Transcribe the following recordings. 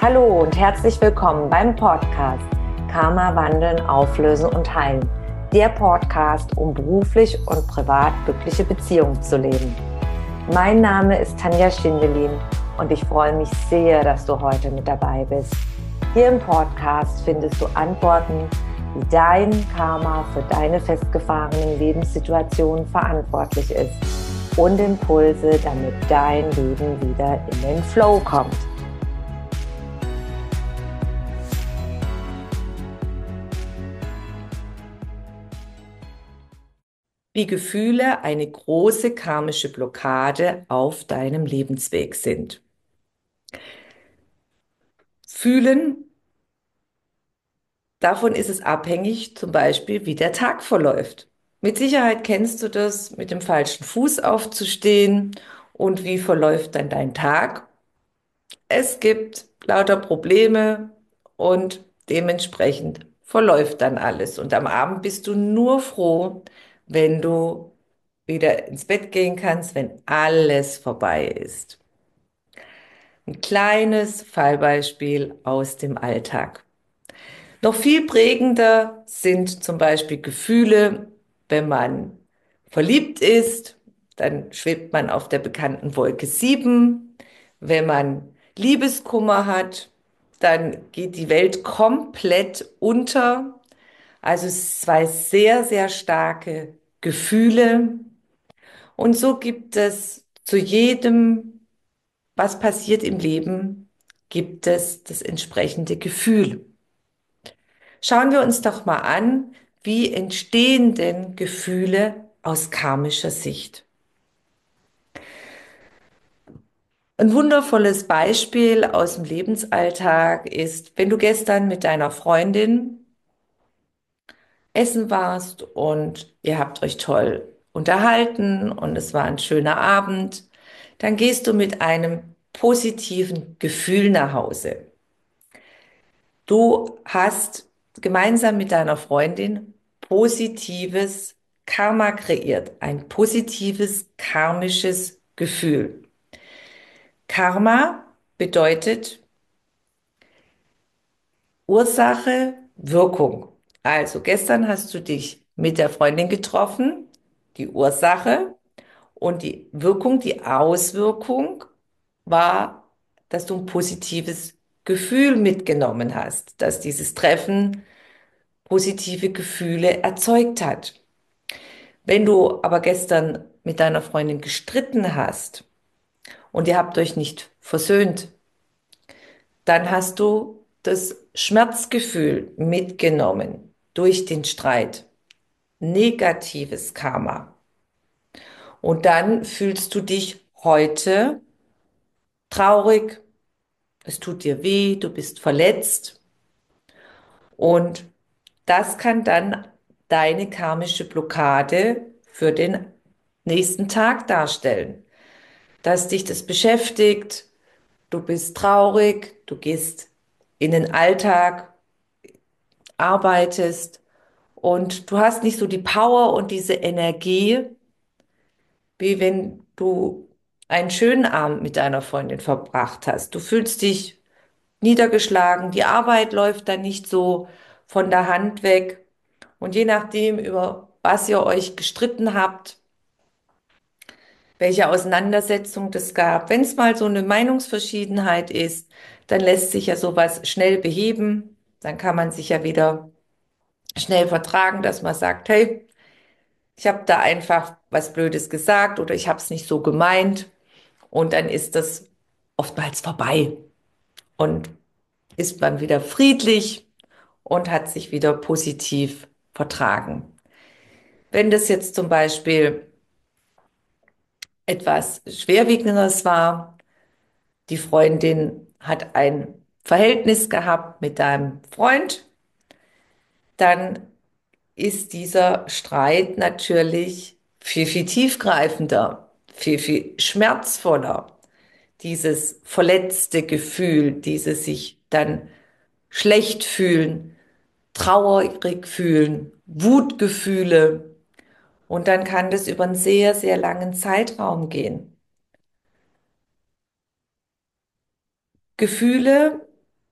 Hallo und herzlich willkommen beim Podcast Karma wandeln, auflösen und heilen. Der Podcast, um beruflich und privat glückliche Beziehungen zu leben. Mein Name ist Tanja Schindelin und ich freue mich sehr, dass du heute mit dabei bist. Hier im Podcast findest du Antworten, wie dein Karma für deine festgefahrenen Lebenssituationen verantwortlich ist und Impulse, damit dein Leben wieder in den Flow kommt. Wie Gefühle eine große karmische Blockade auf deinem Lebensweg sind. Fühlen, davon ist es abhängig, zum Beispiel, wie der Tag verläuft. Mit Sicherheit kennst du das, mit dem falschen Fuß aufzustehen und wie verläuft dann dein Tag. Es gibt lauter Probleme und dementsprechend verläuft dann alles. Und am Abend bist du nur froh, wenn du wieder ins Bett gehen kannst, wenn alles vorbei ist. Ein kleines Fallbeispiel aus dem Alltag. Noch viel prägender sind zum Beispiel Gefühle, wenn man verliebt ist, dann schwebt man auf der bekannten Wolke 7. Wenn man Liebeskummer hat, dann geht die Welt komplett unter. Also es sind zwei sehr, sehr starke Gefühle. Und so gibt es zu jedem, was passiert im Leben, gibt es das entsprechende Gefühl. Schauen wir uns doch mal an, wie entstehen denn Gefühle aus karmischer Sicht? Ein wundervolles Beispiel aus dem Lebensalltag ist, wenn du gestern mit deiner Freundin essen warst und ihr habt euch toll unterhalten und es war ein schöner Abend, dann gehst du mit einem positiven Gefühl nach Hause. Du hast gemeinsam mit deiner Freundin positives Karma kreiert, ein positives karmisches Gefühl. Karma bedeutet Ursache, Wirkung. Also gestern hast du dich mit der Freundin getroffen, die Ursache und die Wirkung, die Auswirkung war, dass du ein positives Gefühl mitgenommen hast, dass dieses Treffen positive Gefühle erzeugt hat. Wenn du aber gestern mit deiner Freundin gestritten hast und ihr habt euch nicht versöhnt, dann hast du das Schmerzgefühl mitgenommen durch den Streit. Negatives Karma. Und dann fühlst du dich heute traurig, es tut dir weh, du bist verletzt und das kann dann deine karmische Blockade für den nächsten Tag darstellen. Dass dich das beschäftigt, du bist traurig, du gehst in den Alltag, arbeitest und du hast nicht so die Power und diese Energie, wie wenn du einen schönen Abend mit deiner Freundin verbracht hast. Du fühlst dich niedergeschlagen, die Arbeit läuft dann nicht so von der Hand weg. Und je nachdem, über was ihr euch gestritten habt, welche Auseinandersetzung das gab, wenn es mal so eine Meinungsverschiedenheit ist, dann lässt sich ja sowas schnell beheben. Dann kann man sich ja wieder schnell vertragen, dass man sagt, hey, ich habe da einfach was Blödes gesagt oder ich habe es nicht so gemeint. Und dann ist das oftmals vorbei und ist man wieder friedlich und hat sich wieder positiv vertragen. Wenn das jetzt zum Beispiel etwas Schwerwiegendes war, die Freundin hat ein Verhältnis gehabt mit deinem Freund, dann ist dieser Streit natürlich viel, viel tiefgreifender, viel, viel schmerzvoller. Dieses verletzte Gefühl, dieses sich dann schlecht fühlen, traurig fühlen, Wutgefühle. Und dann kann das über einen sehr, sehr langen Zeitraum gehen. Gefühle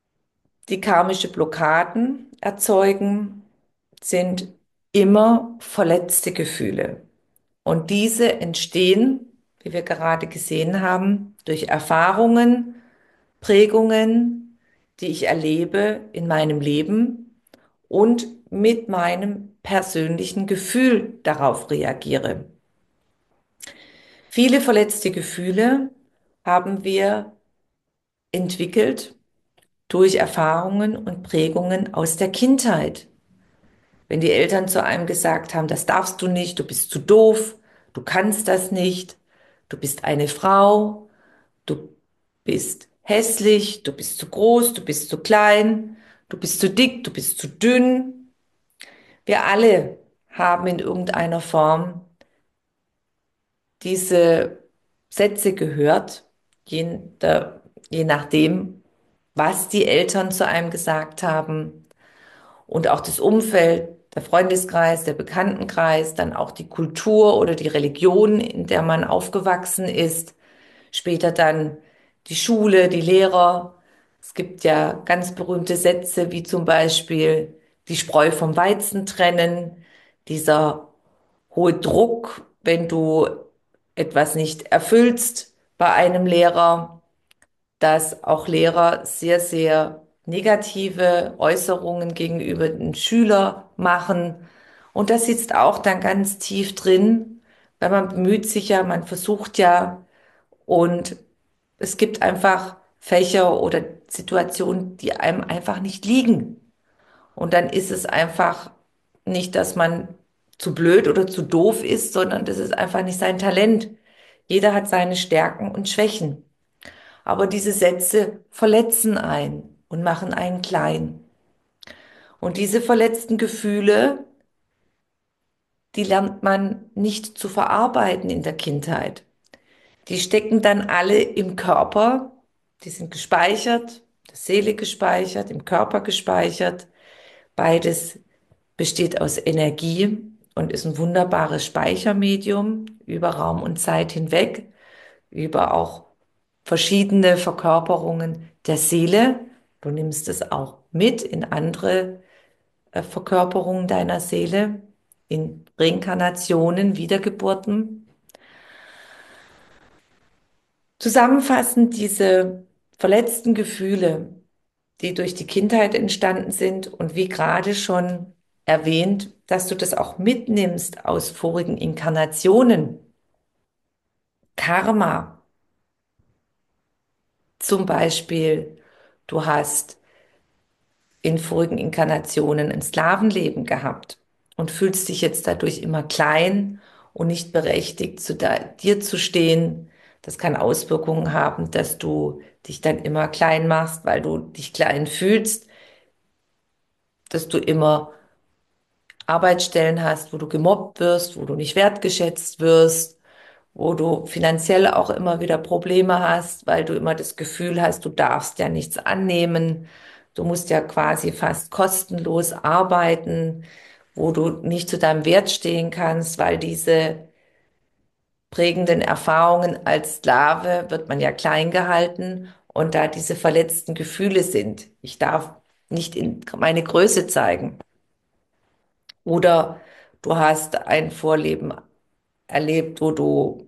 die karmische Blockaden erzeugen, sind immer verletzte Gefühle. Und diese entstehen, wie wir gerade gesehen haben, durch Erfahrungen, Prägungen, die ich erlebe in meinem Leben und mit meinem persönlichen Gefühl darauf reagiere. Viele verletzte Gefühle haben wir entwickelt durch Erfahrungen und Prägungen aus der Kindheit. Wenn die Eltern zu einem gesagt haben, das darfst du nicht, du bist zu doof, du kannst das nicht, du bist eine Frau, du bist hässlich, du bist zu groß, du bist zu klein, du bist zu dick, du bist zu dünn. Wir alle haben in irgendeiner Form diese Sätze gehört, je, je nachdem, was die Eltern zu einem gesagt haben und auch das Umfeld, der Freundeskreis, der Bekanntenkreis, dann auch die Kultur oder die Religion, in der man aufgewachsen ist, später dann die Schule, die Lehrer. Es gibt ja ganz berühmte Sätze wie zum Beispiel die Spreu vom Weizen trennen, dieser hohe Druck, wenn du etwas nicht erfüllst bei einem Lehrer, dass auch Lehrer sehr, sehr negative Äußerungen gegenüber den Schüler machen. Und das sitzt auch dann ganz tief drin, weil man bemüht sich ja, man versucht ja, und es gibt einfach Fächer oder Situationen, die einem einfach nicht liegen. Und dann ist es einfach nicht, dass man zu blöd oder zu doof ist, sondern das ist einfach nicht sein Talent. Jeder hat seine Stärken und Schwächen. Aber diese Sätze verletzen einen und machen einen klein. Und diese verletzten Gefühle, die lernt man nicht zu verarbeiten in der Kindheit. Die stecken dann alle im Körper, die sind gespeichert, der Seele gespeichert, im Körper gespeichert. Beides besteht aus Energie und ist ein wunderbares Speichermedium über Raum und Zeit hinweg, über auch verschiedene Verkörperungen der Seele. Du nimmst es auch mit in andere Verkörperungen deiner Seele, in Reinkarnationen, Wiedergeburten. Zusammenfassend diese verletzten Gefühle, die durch die Kindheit entstanden sind und wie gerade schon erwähnt, dass du das auch mitnimmst aus vorigen Inkarnationen, Karma, zum Beispiel, du hast in vorigen Inkarnationen ein Sklavenleben gehabt und fühlst dich jetzt dadurch immer klein und nicht berechtigt, dir zu stehen. Das kann Auswirkungen haben, dass du dich dann immer klein machst, weil du dich klein fühlst, dass du immer Arbeitsstellen hast, wo du gemobbt wirst, wo du nicht wertgeschätzt wirst, wo du finanziell auch immer wieder Probleme hast, weil du immer das Gefühl hast, du darfst ja nichts annehmen. Du musst ja quasi fast kostenlos arbeiten, wo du nicht zu deinem Wert stehen kannst, weil diese prägenden Erfahrungen als Sklave wird man ja klein gehalten und da diese verletzten Gefühle sind. Ich darf nicht in meine Größe zeigen. Oder du hast ein Vorleben erlebt, wo du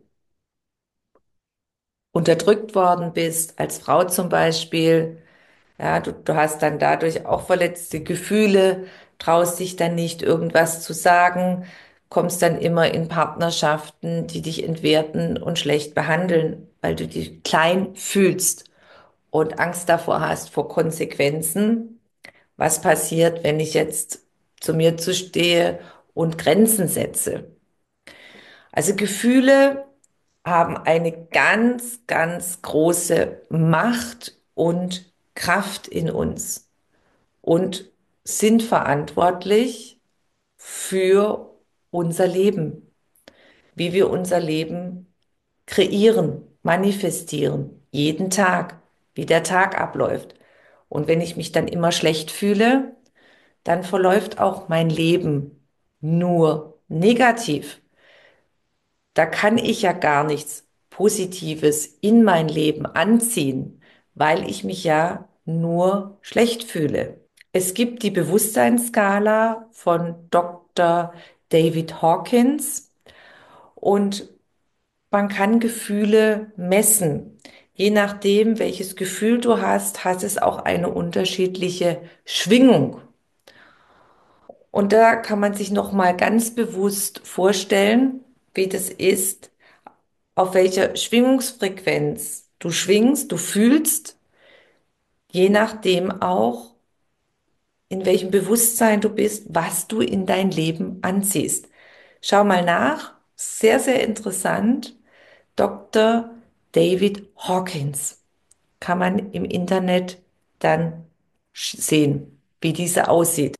unterdrückt worden bist, als Frau zum Beispiel. Ja, du hast dann dadurch auch verletzte Gefühle, traust dich dann nicht, irgendwas zu sagen, kommst dann immer in Partnerschaften, die dich entwerten und schlecht behandeln, weil du dich klein fühlst und Angst davor hast, vor Konsequenzen. Was passiert, wenn ich jetzt zu mir zu stehe und Grenzen setze? Also Gefühle haben eine ganz, ganz große Macht und Kraft in uns und sind verantwortlich für unser Leben, wie wir unser Leben kreieren, manifestieren, jeden Tag, wie der Tag abläuft. Und wenn ich mich dann immer schlecht fühle, dann verläuft auch mein Leben nur negativ. Da kann ich ja gar nichts Positives in mein Leben anziehen, weil ich mich ja nur schlecht fühle. Es gibt die Bewusstseinsskala von Dr. David Hawkins und man kann Gefühle messen. Je nachdem, welches Gefühl du hast, hat es auch eine unterschiedliche Schwingung. Und da kann man sich noch mal ganz bewusst vorstellen, wie das ist, auf welcher Schwingungsfrequenz du schwingst, du fühlst, je nachdem auch, in welchem Bewusstsein du bist, was du in dein Leben anziehst. Schau mal nach, sehr, sehr interessant. Dr. David Hawkins kann man im Internet dann sehen, wie diese aussieht.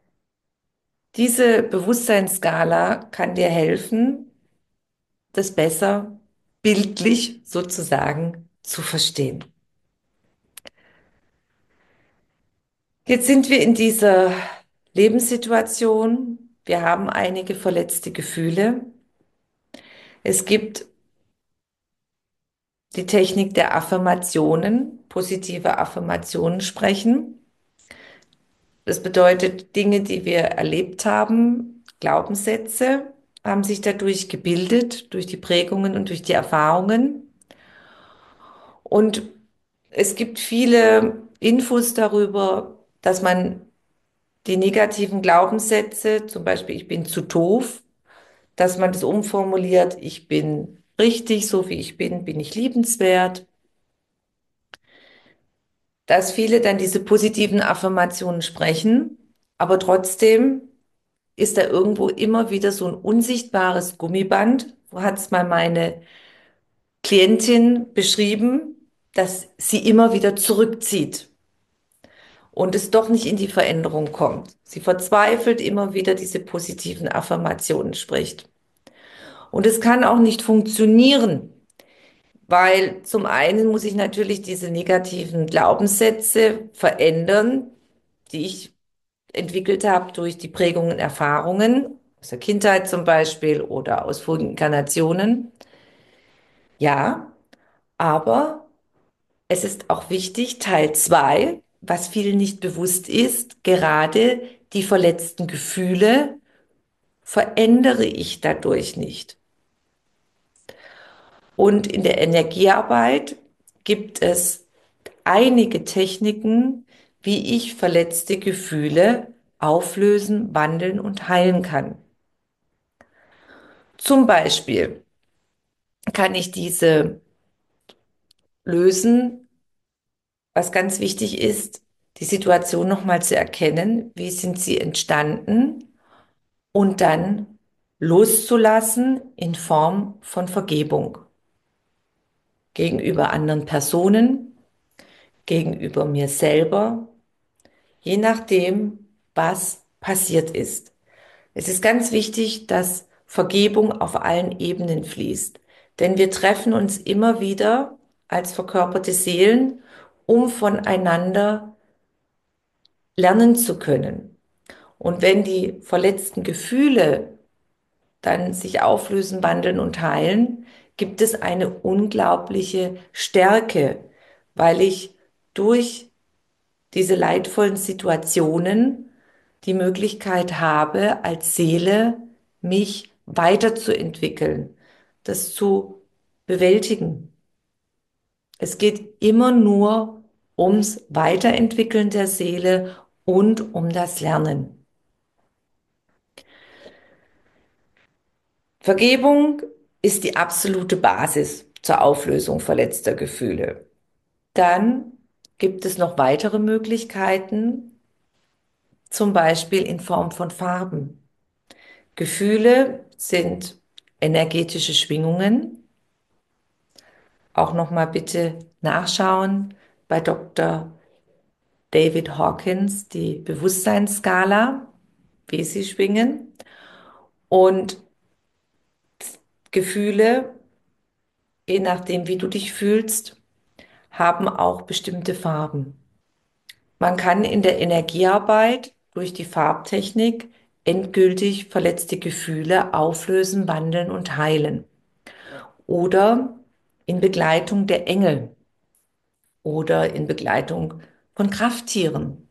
Diese Bewusstseinsskala kann dir helfen, das besser bildlich sozusagen zu verstehen. Jetzt sind wir in dieser Lebenssituation. Wir haben einige verletzte Gefühle. Es gibt die Technik der Affirmationen, positive Affirmationen sprechen. Das bedeutet, Dinge, die wir erlebt haben, Glaubenssätze, haben sich dadurch gebildet, durch die Prägungen und durch die Erfahrungen. Und es gibt viele Infos darüber, dass man die negativen Glaubenssätze, zum Beispiel ich bin zu doof, dass man das umformuliert, ich bin richtig, so wie ich bin ich liebenswert, dass viele dann diese positiven Affirmationen sprechen, aber trotzdem ist da irgendwo immer wieder so ein unsichtbares Gummiband. So hat es mal meine Klientin beschrieben, dass sie immer wieder zurückzieht und es doch nicht in die Veränderung kommt. Sie verzweifelt immer wieder diese positiven Affirmationen spricht. Und es kann auch nicht funktionieren, weil zum einen muss ich natürlich diese negativen Glaubenssätze verändern, die ich entwickelt habe durch die Prägungen und Erfahrungen aus der Kindheit zum Beispiel oder aus vorigen Inkarnationen. Ja, aber es ist auch wichtig, Teil 2, was vielen nicht bewusst ist, gerade die verletzten Gefühle verändere ich dadurch nicht. Und in der Energiearbeit gibt es einige Techniken, wie ich verletzte Gefühle auflösen, wandeln und heilen kann. Zum Beispiel kann ich diese lösen, was ganz wichtig ist, die Situation nochmal zu erkennen, wie sind sie entstanden und dann loszulassen in Form von Vergebung gegenüber anderen Personen, gegenüber mir selber, je nachdem, was passiert ist. Es ist ganz wichtig, dass Vergebung auf allen Ebenen fließt, denn wir treffen uns immer wieder als verkörperte Seelen, um voneinander lernen zu können. Und wenn die verletzten Gefühle dann sich auflösen, wandeln und heilen, gibt es eine unglaubliche Stärke, weil ich durch diese leidvollen Situationen die Möglichkeit habe, als Seele mich weiterzuentwickeln, das zu bewältigen. Es geht immer nur ums Weiterentwickeln der Seele und um das Lernen. Vergebung ist die absolute Basis zur Auflösung verletzter Gefühle. Dann gibt es noch weitere Möglichkeiten, zum Beispiel in Form von Farben. Gefühle sind energetische Schwingungen. Auch nochmal bitte nachschauen bei Dr. David Hawkins, die Bewusstseinsskala, wie sie schwingen. Und Gefühle, je nachdem, wie du dich fühlst, haben auch bestimmte Farben. Man kann in der Energiearbeit durch die Farbtechnik endgültig verletzte Gefühle auflösen, wandeln und heilen. Oder in Begleitung der Engel oder in Begleitung von Krafttieren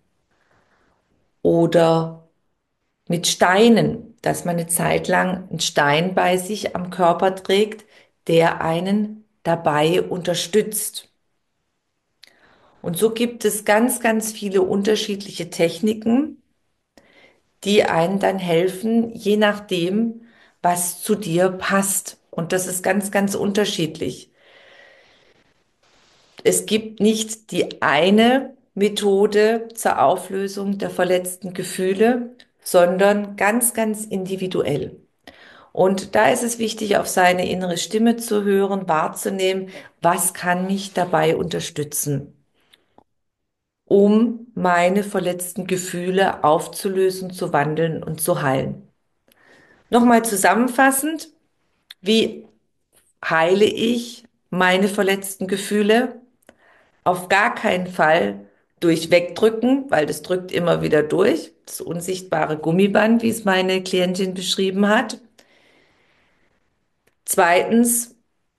oder mit Steinen, dass man eine Zeit lang einen Stein bei sich am Körper trägt, der einen dabei unterstützt. Und so gibt es ganz, ganz viele unterschiedliche Techniken, die einen dann helfen, je nachdem, was zu dir passt. Und das ist ganz, ganz unterschiedlich. Es gibt nicht die eine Methode zur Auflösung der verletzten Gefühle, sondern ganz, ganz individuell. Und da ist es wichtig, auf seine innere Stimme zu hören, wahrzunehmen, was kann mich dabei unterstützen, um meine verletzten Gefühle aufzulösen, zu wandeln und zu heilen. Nochmal zusammenfassend, wie heile ich meine verletzten Gefühle? Auf gar keinen Fall durch Wegdrücken, weil das drückt immer wieder durch, das unsichtbare Gummiband, wie es meine Klientin beschrieben hat. Zweitens,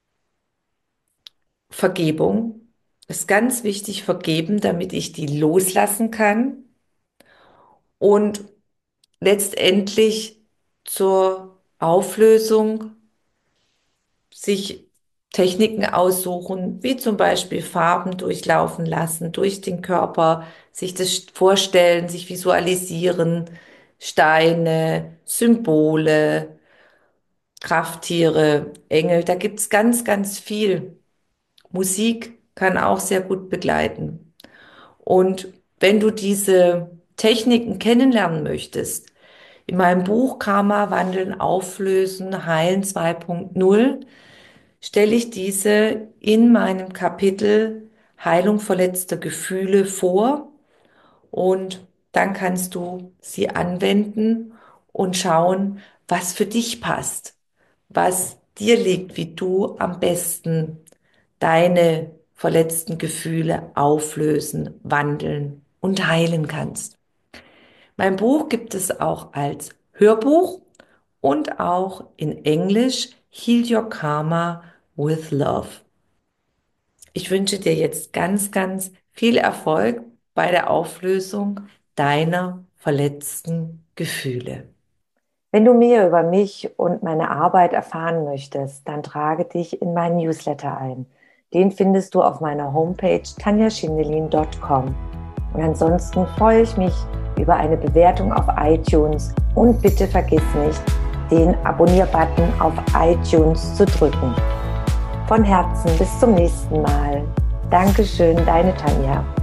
Vergebung ist ganz wichtig, vergeben, damit ich die loslassen kann und letztendlich zur Auflösung sich Techniken aussuchen, wie zum Beispiel Farben durchlaufen lassen, durch den Körper, sich das vorstellen, sich visualisieren, Steine, Symbole, Krafttiere, Engel, da gibt's ganz, ganz viel. Musik kann auch sehr gut begleiten. Und wenn du diese Techniken kennenlernen möchtest, in meinem Buch Karma Wandeln, Auflösen, Heilen 2.0 stelle ich diese in meinem Kapitel Heilung verletzter Gefühle vor und dann kannst du sie anwenden und schauen, was für dich passt, was dir liegt, wie du am besten deine verletzten Gefühle auflösen, wandeln und heilen kannst. Mein Buch gibt es auch als Hörbuch und auch in Englisch Heal Your Karma with Love. Ich wünsche dir jetzt ganz, ganz viel Erfolg bei der Auflösung deiner verletzten Gefühle. Wenn du mehr über mich und meine Arbeit erfahren möchtest, dann trage dich in meinen Newsletter ein. Den findest du auf meiner Homepage tanjaschindelin.com. Und ansonsten freue ich mich über eine Bewertung auf iTunes und bitte vergiss nicht, den Abonnier-Button auf iTunes zu drücken. Von Herzen bis zum nächsten Mal. Dankeschön, deine Tanja.